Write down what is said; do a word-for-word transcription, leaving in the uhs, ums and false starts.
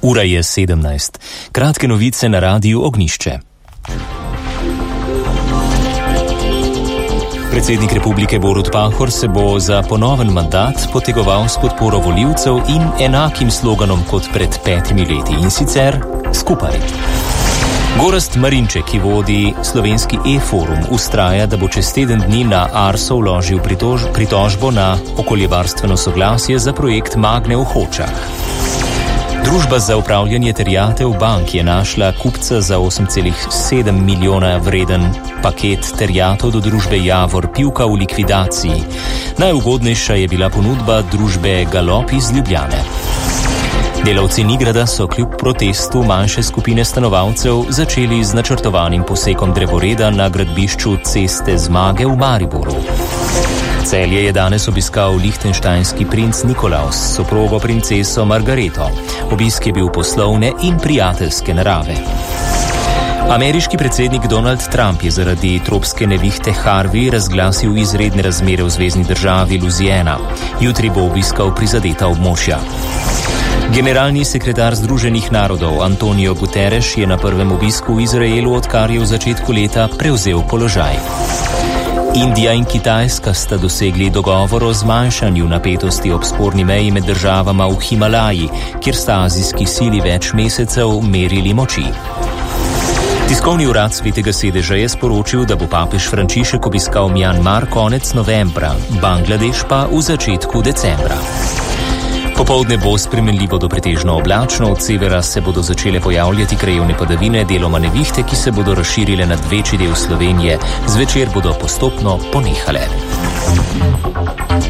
Ura je sedemnajst. Kratke novice na Radiu Ognjišče. Predsednik republike Borut Pahor se bo za ponoven mandat potegoval s podporo volivcev in enakim sloganom kot pred petimi leti, in sicer skupaj. Gorazd Marinček, ki vodi slovenski e-forum, ustraja, da bo čez teden dni na Arso vložil pritož, pritožbo na okoljevarstveno soglasje za projekt Magne v Hočah. Družba za upravljanje terjatev bank je našla kupca za osem celih sedem milijona vreden paket terjatev do družbe Javor Pivka v likvidaciji. Najugodnejša je bila ponudba družbe Galop iz Ljubljane. Delavci Nigrada so kljub protestu manjše skupine stanovalcev začeli z načrtovanim posekom drevoreda na gradbišču Ceste Zmage v Mariboru. Celje je danes obiskal lihtenštajnski princ Nikolaus s soprogo princeso Margareto. Obisk je bil poslovne in prijateljske narave. Ameriški predsednik Donald Trump je zaradi tropske nevihte Harvey razglasil izredne razmere v zvezni državi Louisiana. Jutri bo obiskal prizadeta območja. Generalni sekretar Združenih narodov Antonio Guterres je na prvem obisku v Izraelu, odkar je v začetku leta prevzel položaj. Indija in Kitajska sta dosegli dogovor o zmanjšanju napetosti ob sporni meji med državama v Himalaji, kjer sta azijski sili več mesecev merili moči. Tiskovni urad Svetega sedeža je sporočil, da bo papež Frančišek obiskal Mjanmar konec novembra, Bangladeš pa v začetku decembra. Popoldne bo spremenljivo do pretežno oblačno, od severa se bodo začele pojavljati krajevne padavine, deloma nevihte, ki se bodo razširile nad večji del Slovenije, zvečer bodo postopno ponehale.